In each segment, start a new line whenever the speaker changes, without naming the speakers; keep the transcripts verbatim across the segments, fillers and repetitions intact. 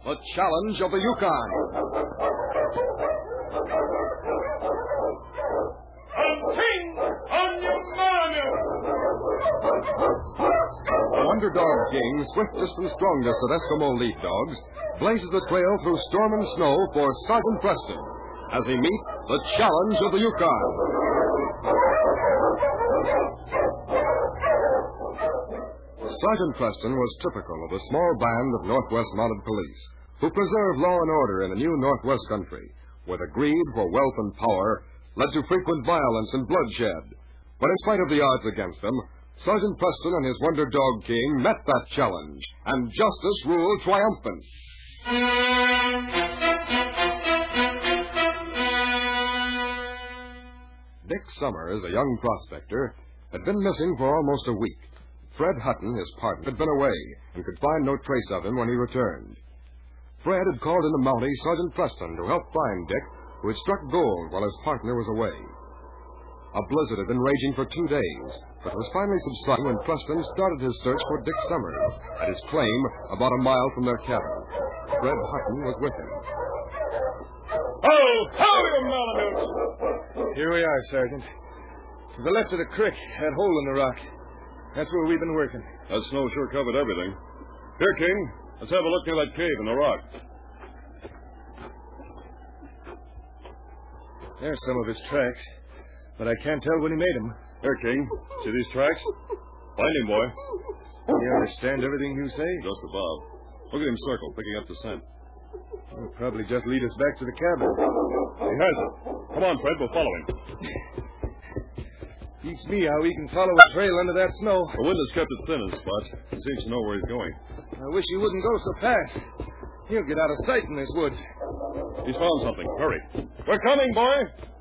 The Challenge of the Yukon.
Hunting on your manu!
The Underdog King, swiftest and strongest of Eskimo lead dogs, blazes the trail through storm and snow for Sergeant Preston as he meets the Challenge of the Yukon. Sergeant Preston was typical of a small band of Northwest Mounted Police who preserved law and order in the new Northwest country, where the greed for wealth and power led to frequent violence and bloodshed. But in spite of the odds against them, Sergeant Preston and his Wonder Dog King met that challenge, and justice ruled triumphant. Dick Summers, a young prospector, had been missing for almost a week. Fred Hutton, his partner, had been away and could find no trace of him when he returned. Fred had called into Mountie Sergeant Preston to help find Dick, who had struck gold while his partner was away. A blizzard had been raging for two days, but was finally subsiding when Preston started his search for Dick Summers at his claim about a mile from their cabin. Fred Hutton was with him.
Oh, howdy, Malamutes!
Here we are, Sergeant. To the left of the creek, that hole in the rock. That's where we've been working.
That snow sure covered everything. Here, King, let's have a look near that cave in the rock.
There's some of his tracks, but I can't tell when he made them.
Here, King, see these tracks? Find him, boy.
You understand everything you say?
Just above. Look at him circle, picking up the scent.
He'll probably just lead us back to the cabin.
He has it. Come on, Fred, we'll follow him.
Beats me how he can follow a trail under that snow.
The wind has kept it thin in spots. He seems to know where he's going.
I wish he wouldn't go so fast. He'll get out of sight in this woods.
He's found something. Hurry. We're coming, boy.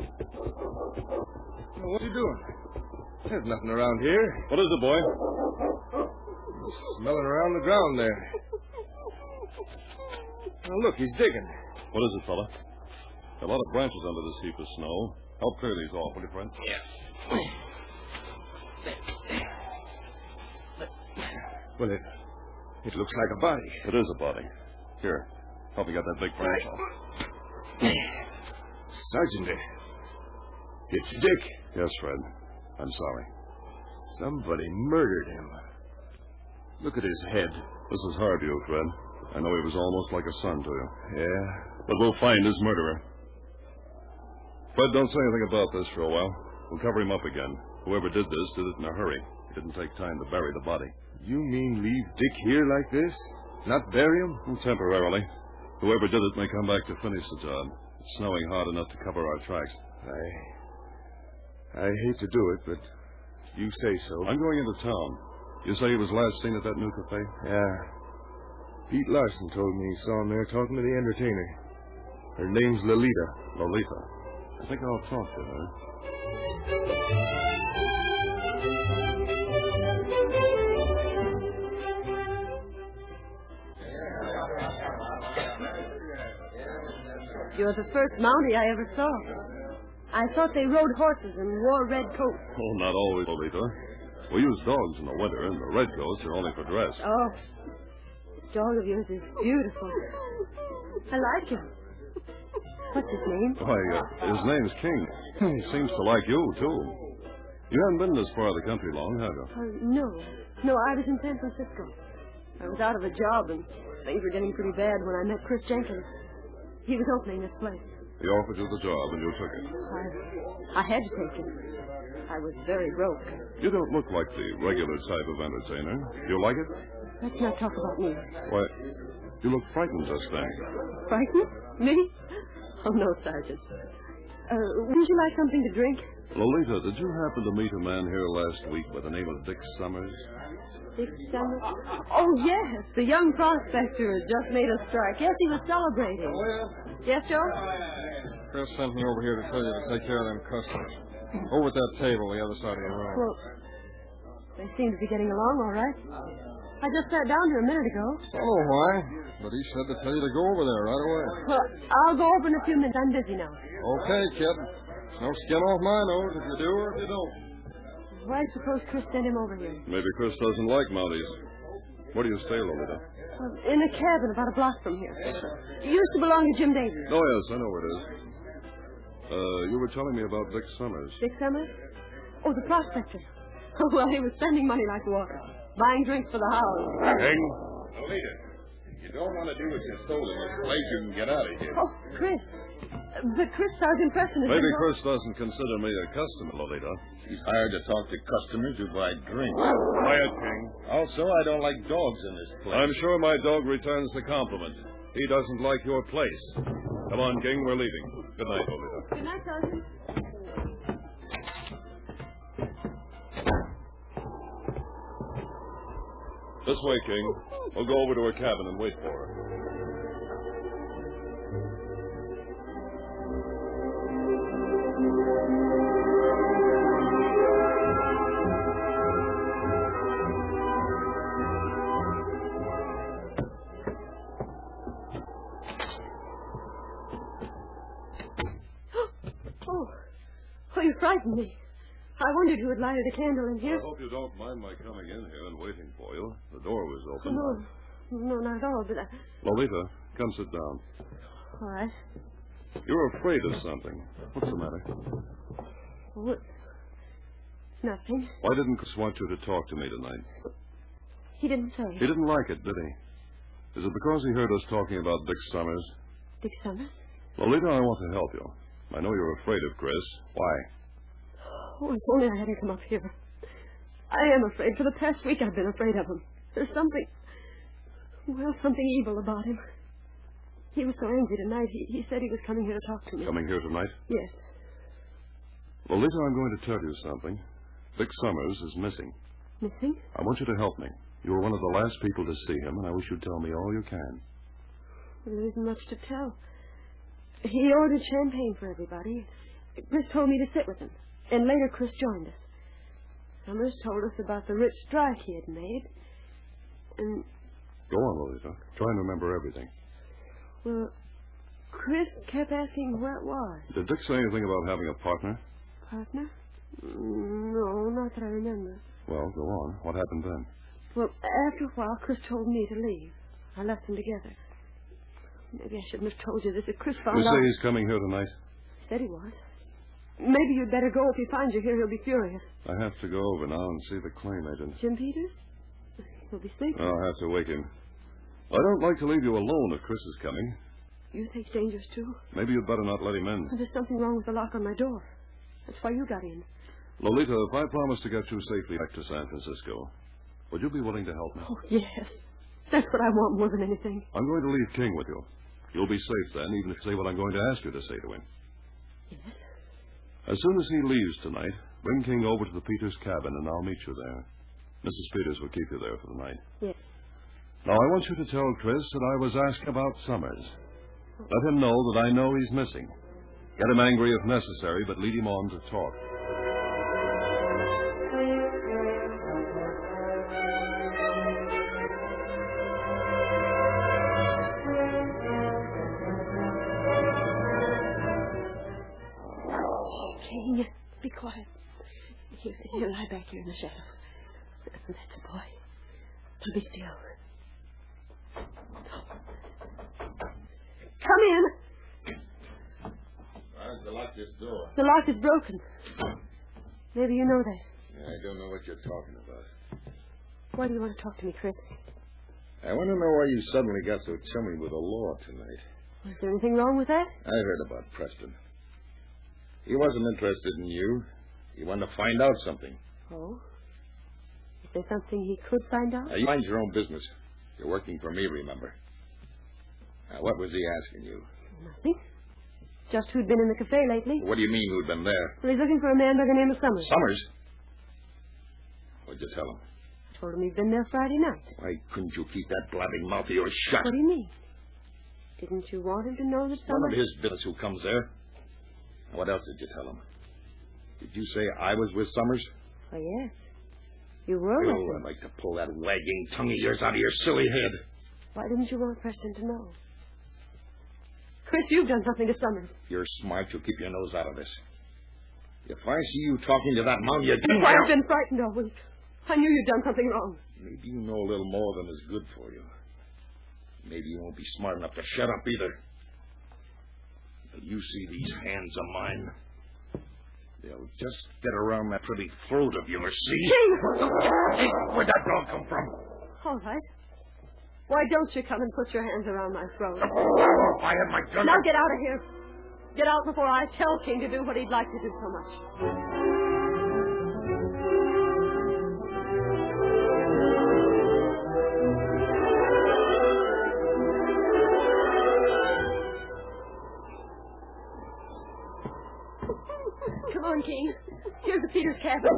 Well, what's he doing? There's nothing around here.
What is it, boy?
He's smelling around the ground there. Now, look, he's digging.
What is it, fella? A lot of branches under this heap of snow. Help clear these off, will you, Fred?
Yeah. Well, it, it looks like a body.
It is a body. Here, help me get that big branch off.
Sergeant, it's Dick.
Yes, Fred. I'm sorry.
Somebody murdered him. Look at his head.
This is hard to you, Fred. I know he was almost like a son to you.
Yeah?
But we'll find his murderer. Fred, don't say anything about this for a while. We'll cover him up again. Whoever did this did it in a hurry. It didn't take time to bury the body.
You mean leave Dick here like this? Not bury him?
Well, temporarily. Whoever did it may come back to finish the job. It's snowing hard enough to cover our tracks.
I... I hate to do it, but you say so.
I'm going into town. You say he was last seen at that new cafe?
Yeah. Pete Larson told me he saw him there talking to the entertainer. Her name's Lolita.
Lolita. I think I'll talk to her.
You're the first Mountie I ever saw. I thought they rode horses and wore red coats.
Oh, not always, Lolita. We use dogs in the winter, and the red coats are only for dress.
Oh, this dog of yours is beautiful. I like him. What's his name?
Why, uh, his name's King. He seems to like you, too. You haven't been this far of the country long, have you?
Uh, no. No, I was in San Francisco. I was out of a job, and things were getting pretty bad when I met Chris Jenkins. He was opening this place.
He offered you the job, and you took it.
I, I had to take it. I was very broke.
You don't look like the regular type of entertainer. You like it?
Let's not talk about me.
Why, you look frightened just then.
Frightened? Me? Oh, no, Sergeant. Uh, wouldn't you like something to drink?
Lolita, did you happen to meet a man here last week by the name of Dick Summers?
Dick Summers? Oh, yes. The young prospector had just made a strike. Yes, he was celebrating.
Oh, yeah?
Yes, Joe?
Chris sent me over here to tell you to take care of them customers. Over at that table, the other side of your room.
Well, they seem to be getting along all right. I just sat down here a minute ago.
I don't know why, but he said to tell you to go over there right away.
Well, I'll go over in a few minutes. I'm busy now.
Okay, kid. No skin off my nose if you do or if you don't.
Why do you suppose Chris sent him over here?
Maybe Chris doesn't like Mounties. Where do you stay, Lolita?
Well, in a cabin about a block from here. It used to belong to Jim Davis.
Oh, yes, I know where it is. Uh, you were telling me about Dick Summers.
Dick Summers? Oh, the prospector. Oh, well, he was spending money like water. Buying drinks for the house.
King?
Lolita, you don't want to do what you're told in this place, you can get out of here.
Oh, Chris. Uh, But Chris Sergeant Preston is...
Maybe Chris doesn't consider me a customer, Lolita.
He's hired to talk to customers who buy drinks.
Quiet, King.
Also, I don't like dogs in this place.
I'm sure my dog returns the compliment. He doesn't like your place. Come on, King, we're leaving. Good night, Lolita.
Good night, Sergeant.
This way, King. We'll go over to her cabin and wait for her.
Oh. Oh, you frightened me. I wondered who had lighted a candle in here.
I hope you don't mind my coming in here and waiting for you. The door was open.
No, no, not at all, but I...
Lolita, come sit down.
All right.
You're afraid of something. What's the matter?
What? Nothing.
Why didn't Chris want you to talk to me tonight?
He didn't say.
He didn't like it, did he? Is it because he heard us talking about Dick Summers?
Dick Summers?
Lolita, I want to help you. I know you're afraid of Chris. Why?
Oh, if only I hadn't come up here. I am afraid. For the past week, I've been afraid of him. There's something... Well, something evil about him. He was so angry tonight. He, he said he was coming here to talk to me.
Coming here tonight?
Yes.
Lolita, I'm going to tell you something. Dick Summers is missing.
Missing?
I want you to help me. You were one of the last people to see him, and I wish you'd tell me all you can.
Well, there isn't much to tell. He ordered champagne for everybody. Chris told me to sit with him. And later Chris joined us. Summers told us about the rich strike he had made. And,
Go on, Lolita. Try and remember everything.
well, Chris kept asking where it was.
Did Dick say anything about having a partner?
Partner? Mm, No, not that I remember.
Well, go on. What happened then?
Well, after a while, Chris told me to leave. I left them together. Maybe I shouldn't have told you this. If Chris found
You say
out...
he's coming here tonight?
Said he was. Maybe you'd better go. If he finds you here, he'll be furious.
I have to go over now and see the claim agent.
Jim Peters? He'll be sleeping.
I'll have to wake him. I don't like to leave you alone if Chris is coming.
You think it's dangerous, too?
Maybe you'd better not let him in.
There's something wrong with the lock on my door. That's why you got in.
Lolita, if I promise to get you safely back to San Francisco, would you be willing to help me?
Oh, yes. That's what I want more than anything.
I'm going to leave King with you. You'll be safe then, even if you say what I'm going to ask you to say to him.
Yes?
As soon as he leaves tonight, bring King over to the Peters cabin, and I'll meet you there. Missus Peters will keep you there for the night.
Yes.
Now, I want you to tell Chris that I was asking about Summers. Let him know that I know he's missing. Get him angry if necessary, but lead him on to talk.
King, be quiet. Here, here, lie back here in the shadows. That's a boy. Now be still. Come in.
Why'd you lock this door?
The lock is broken. Maybe you know that.
I don't know what you're talking about.
Why do you want to talk to me, Chris?
I want to know why you suddenly got so chummy with the law tonight.
Was there anything wrong with that?
I heard about Preston. He wasn't interested in you. He wanted to find out something.
Oh? Is there something he could find out?
Now, you mind your own business. You're working for me, remember? Now, what was he asking you?
Nothing. Just who'd been in the cafe lately.
What do you mean who'd been there?
Well, he's looking for a man by the name of Summers.
Summers? What'd you tell him?
I told him he'd been there Friday night.
Why couldn't you keep that blabbing mouth of yours shut?
What do you mean? Didn't you want him to know that
None
Summers...
of his business who comes there. Now, what else did you tell him? Did you say I was with Summers?
Oh, yes. You were
Oh,
with him.
I'd like to pull that wagging tongue of yours out of your silly head.
Why didn't you want Preston to know? Chris, you've done something to Summers.
You're smart. You'll keep your nose out of this. If I see you talking to that mound, you
That's why I've been frightened all week. I knew you'd done something wrong.
Maybe you know a little more than is good for you. Maybe you won't be smart enough to shut up either. But you see these hands of mine? They'll just get around that pretty throat of yours, see? Hey, where'd that dog come from?
All right. Why don't you come and put your hands around my throat?
Oh, if I had my gun...
Now get out of here. Get out before I tell King to do what he'd like to do so much. Come on, King. Here's the Peters cabin.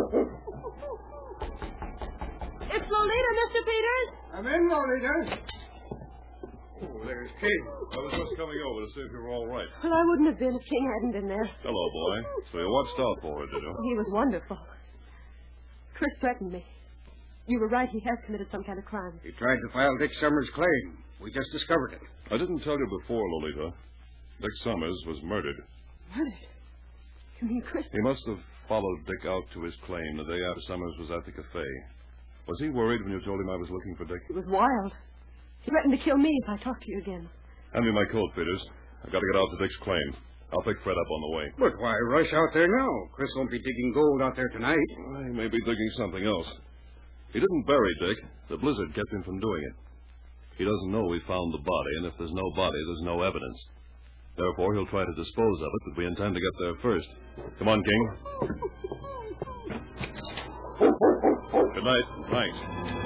It's Lolita, Mister Peters.
I'm in, Lolita. Oh, there's King.
I was just coming over to see if you were all right.
Well, I wouldn't have been if King hadn't been there.
Hello, boy. So you watched out for her, did you?
He was wonderful. Chris threatened me. You were right. He has committed some kind of crime.
He tried to file Dick Summers' claim. We just discovered it.
I didn't tell you before, Lolita. Dick Summers was murdered.
Murdered? You mean Chris?
He must have followed Dick out to his claim the day after Summers was at the cafe. Was he worried when you told him I was looking for Dick?
He was wild. He threatened to kill me if I talked to you again.
Hand me my coat, Peters. I've got to get out to Dick's claim. I'll pick Fred up on the way.
But why rush out there now? Chris won't be digging gold out there tonight.
Well, he may be digging something else. He didn't bury Dick. The blizzard kept him from doing it. He doesn't know we found the body, and if there's no body, there's no evidence. Therefore, he'll try to dispose of it, but we intend to get there first. Come on, King. Good night. Thanks.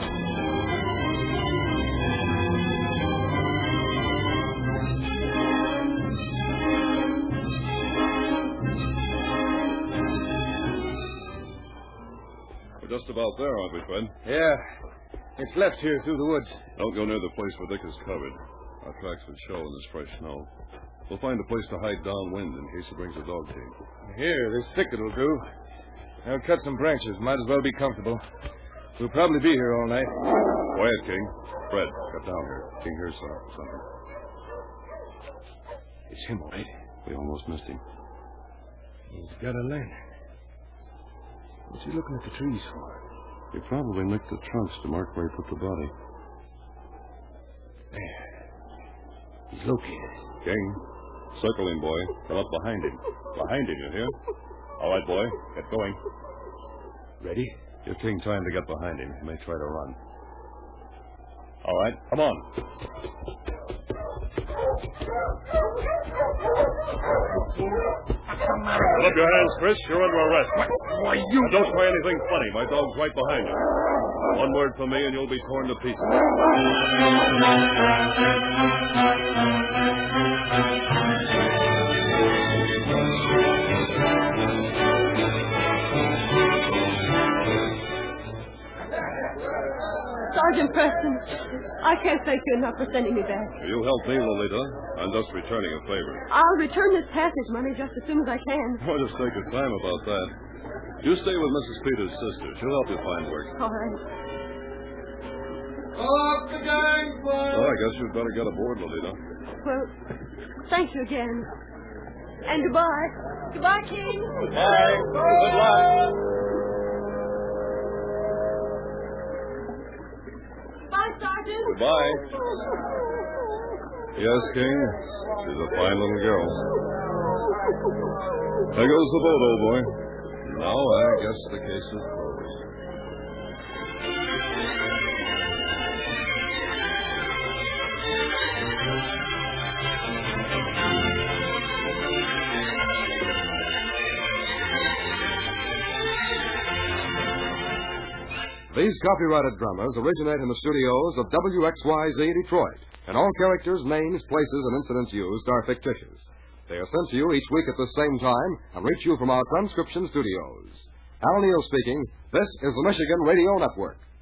We're just about there, aren't we, Fred?
Yeah. It's left here through the woods.
Don't go near the place where Dick is covered. Our tracks would show in this fresh snow. We'll find a place to hide downwind in case he brings a dog team.
Here, this thicket will do. I'll cut some branches. Might as well be comfortable. We'll probably be here all night.
Quiet, King. Fred, get down here. King hears something.
It's him, all right.
We almost missed him.
He's got a lantern. What's he looking at the trees for?
He probably nicked the trunks to mark where he put the body.
There. He's located.
King, circle him, boy. Come up behind him. Behind him, you hear? All right, boy. Get going.
Ready?
Give King time to get behind him. He may try to run. All right, come on. Put up your hands, Chris. You're under arrest.
Why, you...
Now, don't try anything funny. My dog's right behind you. One word from me and you'll be torn to pieces.
Sergeant Preston, I can't thank you enough for sending me back.
You helped me, Lolita. I'm just returning a favor.
I'll return this passage money just as soon as I can.
Oh, just take your time about that. You stay with Missus Peters' sister. She'll help you find work.
All right.
Off the gangplank!
Well, I guess you'd better get aboard, Lolita.
Well, thank you again. And goodbye. Goodbye, King.
Goodbye. Good luck.
Bye, Sergeant.
Goodbye. Yes, King. She's a fine little girl. There goes the boat, old boy. Now I guess the case is closed.
These copyrighted dramas originate in the studios of W X Y Z Detroit, and all characters, names, places, and incidents used are fictitious. They are sent to you each week at the same time and reach you from our transcription studios. Al Neal speaking. This is the Michigan Radio Network.